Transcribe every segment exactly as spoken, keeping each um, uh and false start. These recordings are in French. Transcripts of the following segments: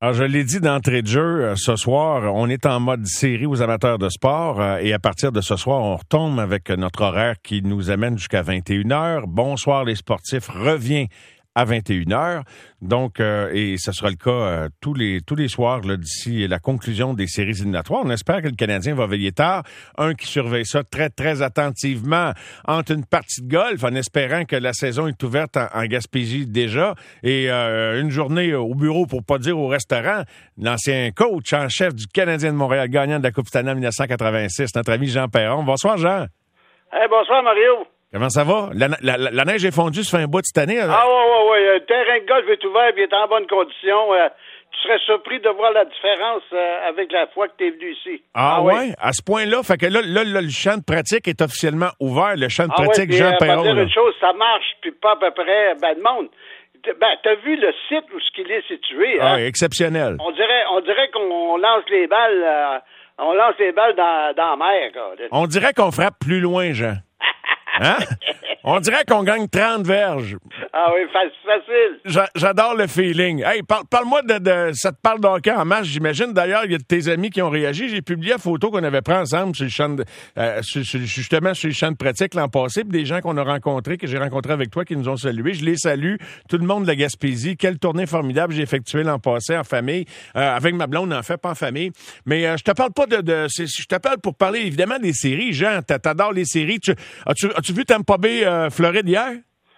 Alors, je l'ai dit d'entrée de jeu, euh, ce soir, on est en mode série aux amateurs de sport euh, et à partir de ce soir, on retombe avec notre horaire qui nous amène jusqu'à vingt et une heures. Bonsoir les sportifs revient à vingt et une heures. Donc, euh, et ce sera le cas euh, tous les tous les soirs là, d'ici la conclusion des séries éliminatoires. On espère que le Canadien va veiller tard. Un qui surveille ça très, très attentivement entre une partie de golf en espérant que la saison est ouverte en, en Gaspésie déjà et euh, une journée au bureau, pour pas dire au restaurant. L'ancien coach en chef du Canadien de Montréal, gagnant de la Coupe Stanley en dix-neuf cent quatre-vingt-six, notre ami Jean Perron. Bonsoir, Jean. Hey, bonsoir, Mario. Comment ça va? La, la, la, la neige est fondue, ça fait un bout de cette année. Ah oui, oui, oui. Le terrain de golf est ouvert et il est en bonne condition. Euh, tu serais surpris de voir la différence euh, avec la fois que tu es venu ici. Ah, ah ouais? Oui? À ce point-là? Fait que là, là, là, le champ de pratique est officiellement ouvert, le champ de ah pratique ouais, Jean euh, Perron. Je vais dire une chose, ça marche, puis pas à peu près, ben, de monde. Ben, t'as vu le site où ce qu'il est situé, hein? Ah, exceptionnel. On dirait, on dirait qu'on lance les balles, euh, on lance les balles dans, dans la mer, quoi. On dirait qu'on frappe plus loin, Jean. Hein? On dirait qu'on gagne trente verges. Ah oui, facile. J'a, j'adore le feeling. Hey, parle, parle-moi de, de... Ça te parle d'hockey en match, j'imagine. D'ailleurs, il y a de tes amis qui ont réagi. J'ai publié la photo qu'on avait prise ensemble sur le champ de, euh, sur, sur, justement sur le champ de pratique l'an passé. Puis des gens qu'on a rencontrés, que j'ai rencontrés avec toi, qui nous ont salués. Je les salue. Tout le monde de la Gaspésie. Quelle tournée formidable j'ai effectuée l'an passé en famille. Euh, avec ma blonde, en fait, pas en famille. Mais euh, je te parle pas de... de c'est, je t'appelle pour parler, évidemment, des séries. Jean, t'adores les séries. Tu, as-tu, as-tu vu Tampa Bay euh, Floride hier?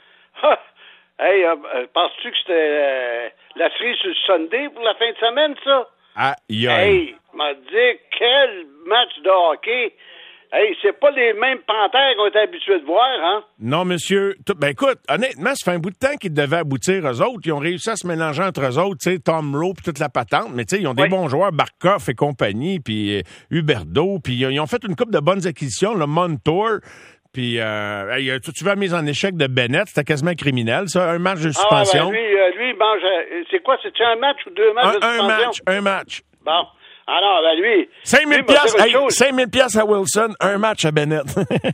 Hey, euh, penses-tu que c'était euh, la série sur le Sunday pour la fin de semaine, ça? Ah, yeah. Hey, m'a dit, quel match de hockey! Hey, c'est pas les mêmes panthères qu'on est habitués de voir, hein? Non, monsieur. Tout, ben écoute, honnêtement, ça fait un bout de temps qu'ils devaient aboutir, eux autres. Ils ont réussi à se mélanger entre eux autres, tu sais, Tom Rowe puis toute la patente. Mais tu sais, ils ont des oui. bons joueurs, Barkov et compagnie, puis euh, Huberdeau. Puis ils ont fait une couple de bonnes acquisitions, le Montour. Puis, euh, hey, tu, tu veux la mise en échec de Bennett, c'était quasiment criminel, ça, un match de suspension. Ah, ben lui, euh, lui, il mange, euh, c'est quoi, c'est-tu un match ou deux matchs un, de suspension? Un match, un match. Bon. Ah non, ben lui... cinq mille piastres, hey, cinq mille piastres à Wilson, un match à Bennett.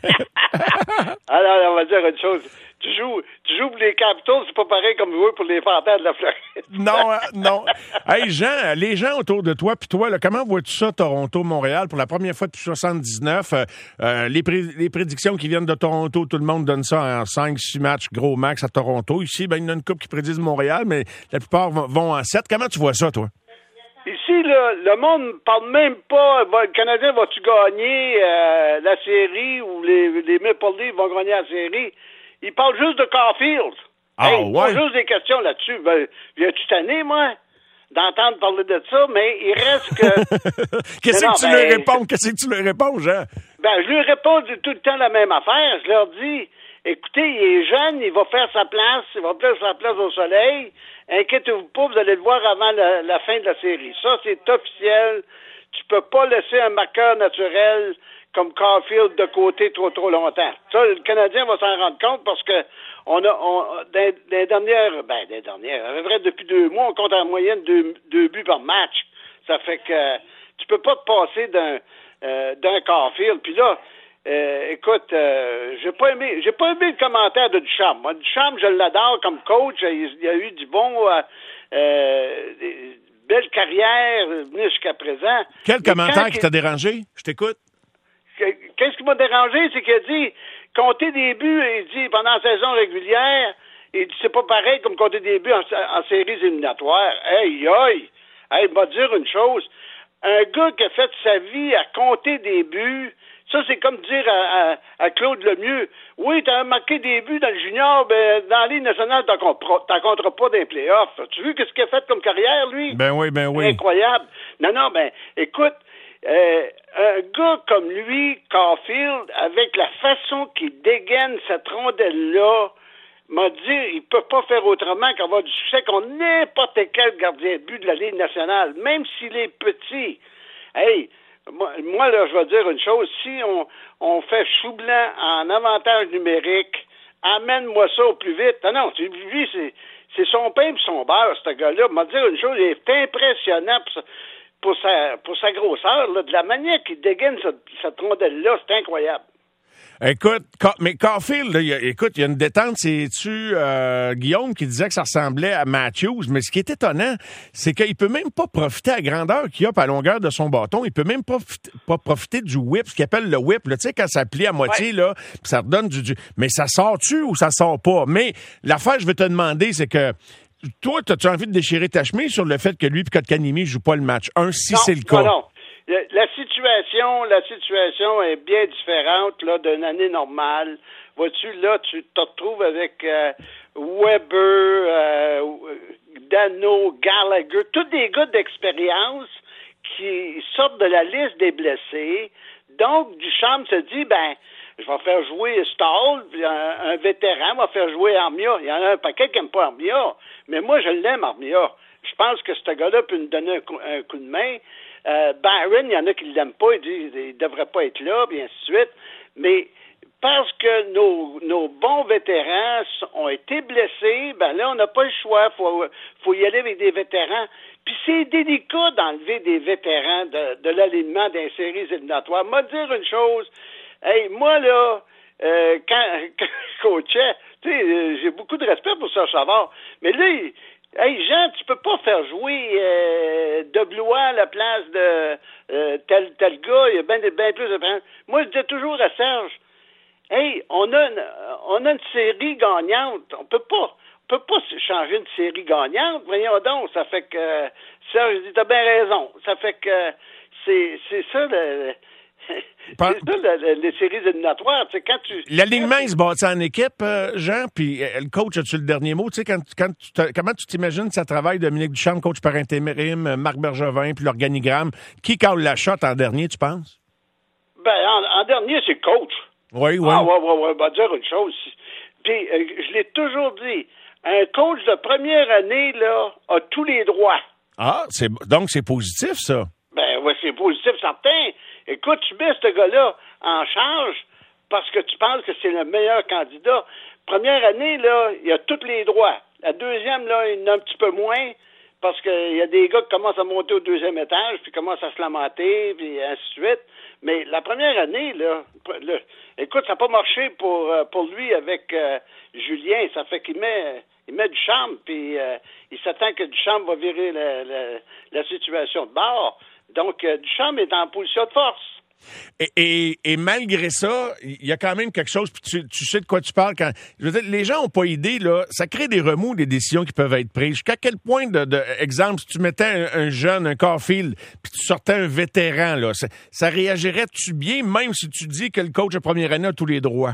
Alors, on va dire une chose. Tu joues, tu joues pour les Capitals, c'est pas pareil comme jouer pour les Panthères de la Floride. Non, hein, non. Hey, Jean, les gens autour de toi, puis toi, là, comment vois-tu ça, Toronto-Montréal, pour la première fois depuis soixante-dix-neuf? Euh, euh, les, pré- les prédictions qui viennent de Toronto, tout le monde donne ça en cinq six matchs, gros max à Toronto. Ici, ben, il y en a une couple qui prédisent Montréal, mais la plupart vont en sept. Comment tu vois ça, toi? Ici, là, le monde ne parle même pas, va, le Canadien va-tu gagner euh, la série ou les, les Maple Leafs vont gagner la série? Il parle juste de Caulfield. Ah, hey, il ouais? pose juste des questions là-dessus. Ben, viens-tu tanné, moi, d'entendre parler de ça, mais il reste que... Qu'est-ce non, que tu ben, lui réponds? Qu'est-ce que tu lui réponds, Jean? Ben, je lui réponds tout le temps la même affaire. Je leur dis, écoutez, il est jeune, il va faire sa place, il va faire sa place au soleil. Inquiétez-vous pas, vous allez le voir avant la, la fin de la série. Ça, c'est officiel. Tu peux pas laisser un marqueur naturel comme Caulfield de côté trop trop longtemps. Ça, le Canadien va s'en rendre compte parce que on a, on, dans, dans les dernières, ben, des dernières, à peu près depuis deux mois, on compte en moyenne deux, deux buts par match. Ça fait que tu peux pas te passer d'un, euh, d'un Caulfield. Puis là, Euh, écoute, euh, j'ai pas aimé, j'ai pas aimé le commentaire de Duchamp. Moi, Duchamp, je l'adore comme coach. Il, il a eu du bon, euh, euh, des belles carrières venues jusqu'à présent. Quel Mais commentaire qui il, t'a dérangé? Je t'écoute. Qu'est-ce qui m'a dérangé, c'est qu'il a dit compter des buts, il dit pendant la saison régulière, il dit c'est pas pareil comme compter des buts en, en séries éliminatoires. Hey, aïe, hey, il m'a dire une chose. Un gars qui a fait sa vie à compter des buts. Ça, c'est comme dire à, à, à Claude Lemieux, oui, t'as marqué des buts dans le junior, ben, dans la Ligue nationale, t'en, t'en compteras pas dans les playoffs. As-tu vu qu'est-ce qu'il a fait comme carrière, lui? Ben oui, ben oui. Incroyable. Non, non, ben, écoute, euh, un gars comme lui, Caulfield, avec la façon qu'il dégaine cette rondelle-là, m'a dit, il peut pas faire autrement qu'avoir du succès contre n'importe quel gardien de but de la Ligue nationale, même s'il est petit. Hey, Moi, moi, là, je vais dire une chose. Si on, on fait chou blanc en avantage numérique, amène-moi ça au plus vite. Ah non, lui, c'est, c'est son pain et son beurre, ce gars-là. Je vais dire une chose, il est impressionnant pour sa, pour sa, pour sa grosseur. Là, de la manière qu'il dégaine cette, cette rondelle-là, c'est incroyable. Écoute, mais Caulfield, là, y a, écoute, il y a une détente, c'est-tu euh, Guillaume qui disait que ça ressemblait à Matthews, mais ce qui est étonnant, c'est qu'il peut même pas profiter à la grandeur qu'il a, à la longueur de son bâton, il peut même pas, pas profiter du whip, ce qu'il appelle le whip, tu sais, quand ça plie à moitié, ouais. là, pis ça redonne du, du... Mais ça sort-tu ou ça sort pas? Mais l'affaire que je veux te demander, c'est que toi, as-tu envie de déchirer ta chemise sur le fait que lui et Kotkaniemi ne jouent pas le match un, si non, c'est le cas? Non, non. La situation, la situation est bien différente là d'une année normale. Vois-tu, là, tu te retrouves avec euh, Weber, euh, Dano, Gallagher, tous des gars d'expérience qui sortent de la liste des blessés. Donc, Duchamp se dit, ben, je vais faire jouer Stahl, un, un vétéran, va faire jouer Armia. Il y en a un paquet qui n'aime pas Armia, mais moi, je l'aime, Armia. Je pense que ce gars-là peut nous donner un coup, un coup de main. Euh, Byron, il y en a qui ne l'aiment pas, ils disent qu'il ne devrait pas être là, puis ainsi de suite. Mais parce que nos, nos bons vétérans ont été blessés, ben là, on n'a pas le choix. Il faut, faut y aller avec des vétérans. Puis c'est délicat d'enlever des vétérans de, de l'alignement des séries éliminatoires. Moi, dire une chose, hey, moi, là, euh, quand, quand je coachais, tu sais, j'ai beaucoup de respect pour Serge Savard, mais là, il, hey, Jean, tu peux pas faire jouer euh, de Blois à la place de euh, tel tel gars, il y a bien ben plus de... Moi, je dis toujours à Serge, hey, on a une, on a une série gagnante, on peut pas, on peut pas changer une série gagnante, voyons donc, ça fait que, Serge dit, t'as bien raison, ça fait que, c'est, c'est ça le... Par... C'est ça, le, le, les séries éliminatoires. Tu sais, quand tu... L'alignement, il se bâtit en équipe, euh, Jean, puis euh, le coach, as-tu le dernier mot? Tu sais, quand, quand tu comment tu t'imagines ça travaille Dominique Duchamp, coach par intérim, Marc Bergevin, puis l'organigramme? Qui cale la shot en dernier, tu penses? Ben, en, en dernier, c'est le coach. Oui, oui. Ah, ouais, ouais, ouais. On va dire une chose. Puis, euh, je l'ai toujours dit, un coach de première année, là, a tous les droits. Ah, c'est donc c'est positif, ça? Ben, oui, c'est positif, certain. Écoute, tu mets ce gars-là en charge parce que tu penses que c'est le meilleur candidat. Première année, là, il a tous les droits. La deuxième, là, il en a un petit peu moins parce qu'il y a des gars qui commencent à monter au deuxième étage puis commencent à se lamenter, puis ainsi de suite. Mais la première année, là, là écoute, ça n'a pas marché pour, pour lui avec euh, Julien. Ça fait qu'il met... Il met Duchamp, puis euh, il s'attend que Duchamp va virer la, la, la situation de bord. Donc, euh, Duchamp est en position de force. Et, et, et malgré ça, il y a quand même quelque chose, puis tu, tu sais de quoi tu parles. Quand, je veux dire, les gens n'ont pas idée, là, ça crée des remous, des décisions qui peuvent être prises. Jusqu'à quel point, de, de exemple, si tu mettais un, un jeune, un Caulfield, puis tu sortais un vétéran, là, ça, ça réagirait-tu bien, même si tu dis que le coach de première année a tous les droits?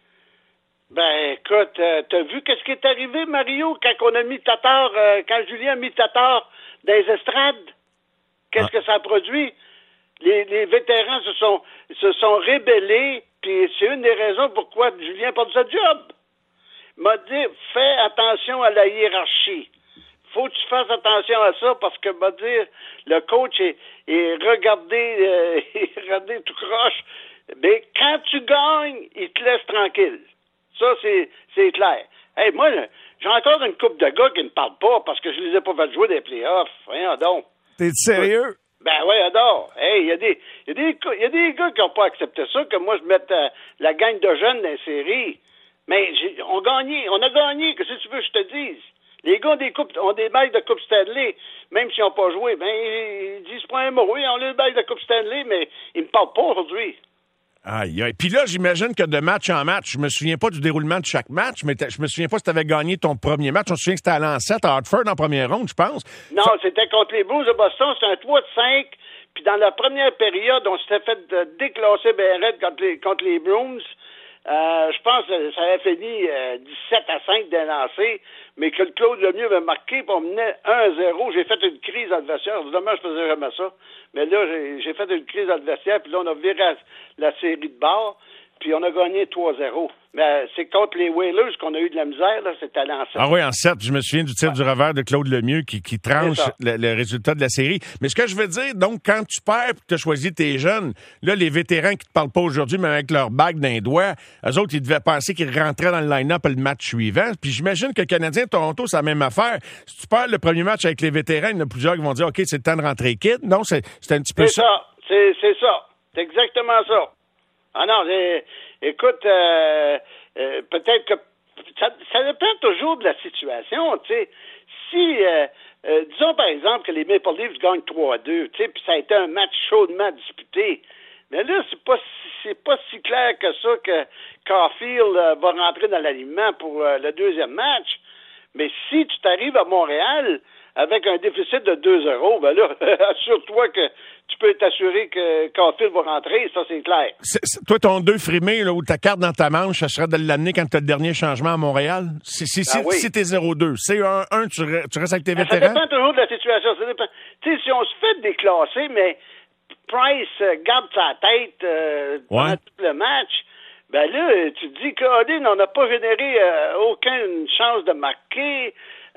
Ben, écoute, euh, t'as vu qu'est-ce qui est arrivé, Mario, quand on a mis Tatar, euh, quand Julien a mis Tatar dans les estrades? Qu'est-ce ah. que ça a produit? Les, les vétérans se sont, se sont rébellés, puis c'est une des raisons pourquoi Julien porte sa job. M'a dit, fais attention à la hiérarchie. Faut que tu fasses attention à ça, parce que, m'a dit, le coach est, est regardé, euh, est regardé tout croche. Mais quand tu gagnes, il te laisse tranquille. Ça, c'est, c'est clair. Hey, moi, j'ai encore une couple de gars qui ne parlent pas parce que je les ai pas fait jouer des playoffs. Voyons donc. T'es sérieux? Ben oui, adore. Hey, il y a des, y a des, y a des gars qui n'ont pas accepté ça, que moi, je mette euh, la gang de jeunes dans les séries. Mais j'ai, on, gagné, on a gagné, que si tu veux que je te dise. Les gars ont des, coupes, ont des bails de Coupe Stanley, même s'ils n'ont pas joué. Ben, ils, ils disent pas un mot. Ils ont le bail de Coupe Stanley, mais ils ne me parlent pas aujourd'hui. Aïe, aïe. Puis là, j'imagine que de match en match, je me souviens pas du déroulement de chaque match, mais je me souviens pas si tu avais gagné ton premier match. Je me souviens que c'était à Lancette, à Hartford, en première ronde, je pense. Non, Ça... c'était contre les Blues de Boston. C'était un trois de cinq. Puis dans la première période, on s'était fait déclasser ben raide contre les, contre les Bruins. Euh, je pense que ça avait fini euh, dix-sept à cinq d'un lancer, mais que le Claude Lemieux avait marqué, puis on menait un à zéro. J'ai fait une crise adversaire. Évidemment, je faisais jamais ça. Mais là, j'ai, j'ai fait une crise adversaire, puis là, on a viré la, la série de bord, puis on a gagné trois à zéro. Mais c'est contre les Whalers qu'on a eu de la misère, là, c'était à l'enceinte. Ah oui, en sept, je me souviens du tir ouais. du revers de Claude Lemieux qui, qui tranche le, le résultat de la série. Mais ce que je veux dire, donc, quand tu perds et que tu as choisi tes jeunes, là, les vétérans qui te parlent pas aujourd'hui, mais avec leur bague d'un doigt, eux autres, ils devaient penser qu'ils rentraient dans le line-up le match suivant. Puis j'imagine que le Canadien de Toronto, c'est la même affaire. Si tu perds le premier match avec les vétérans, il y en a plusieurs qui vont dire, OK, c'est le temps de rentrer kid. Non, c'est, c'est un petit peu c'est ça. ça. C'est, c'est ça. C'est exactement ça. Ah non, c'est... écoute, euh, euh, peut-être que ça, ça dépend toujours de la situation, tu sais. Si, euh, euh, disons par exemple que les Maple Leafs gagnent trois à deux, tu sais, puis ça a été un match chaudement disputé, mais là, c'est pas c'est pas si clair que ça que Caulfield euh, va rentrer dans l'alignement pour euh, le deuxième match. Mais si tu t'arrives à Montréal avec un déficit de deux zéro, ben là, assure-toi que tu peux t'assurer que Caulfield va rentrer, ça c'est clair. C'est, c'est, toi, ton deux frimé, là, ou ta carte dans ta manche, ça serait de l'amener quand tu as le dernier changement à Montréal? Si, si, Ben si, oui. si t'es zéro deux, c'est un un, tu, tu restes avec tes Ben, vétérans? ça dépend toujours de la situation. Ça dépend. Tu sais, si on se fait déclasser, mais Price euh, garde sa tête euh, pendant Ouais. tout le match, ben là, tu te dis qu'Odin, on n'a pas généré euh, aucune chance de marquer.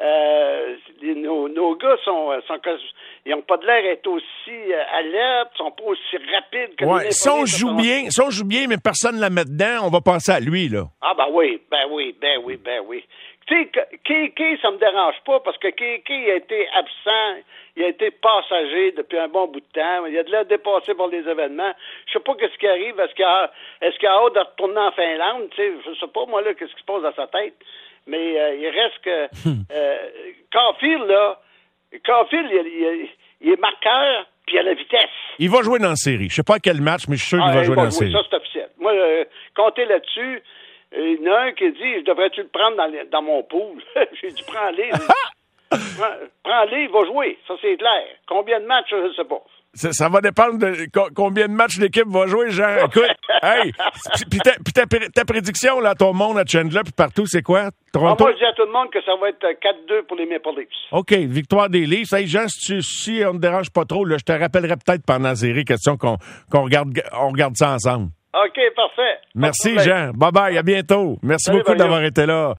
Euh, nos, nos gars sont, sont ils n'ont pas de l'air d'être aussi euh, alertes, sont pas aussi rapides que Ouais. les Si on Maple Leafs, joue sont- bien, si on joue bien, mais personne ne la met dedans, on va penser à lui, là. Ah ben oui, ben oui, ben oui, ben oui. Tu sais, Kéké, ça me dérange pas parce que Kéké a été absent, il a été passager depuis un bon bout de temps. Il a de l'air dépassé par les événements. Je sais pas qu'est-ce qui arrive. Est-ce qu'il a, est-ce qu'il a hâte de retourner en Finlande? Tu sais, je sais pas, moi, là, qu'est-ce qui se passe dans sa tête. Mais euh, il reste que... euh, Caulfield, là, Caulfield, il, il, il est marqueur, puis il a la vitesse. Il va jouer dans la série. Je sais pas à quel match, mais je suis sûr qu'il Ah, va il jouer va dans la jouer, série. ça, c'est officiel. Moi, euh, comptez là-dessus. Il y en a un qui dit, je devrais-tu le prendre dans, le- dans mon pool? J'ai dit, prends-le. Prends- Prends-le, il va jouer. Ça, c'est clair. Combien de matchs, je ne sais pas. Ça, ça va dépendre de co- combien de matchs l'équipe va jouer, Jean. Écoute, hey, puis ta, puis ta, ta prédiction, là, ton monde à Chandler puis partout, c'est quoi? Ah, Toronto? moi, je dis à tout le monde que ça va être quatre deux pour les Maple Leafs. OK, victoire des Leafs. Hey, Jean, si, tu, si on ne te dérange pas trop, là, je te rappellerai peut-être pendant la série, question qu'on qu'on regarde, on regarde ça ensemble. OK, parfait. Pas de Merci, problème. Jean. Bye-bye, à bientôt. Merci Salut, beaucoup Mario. d'avoir été là.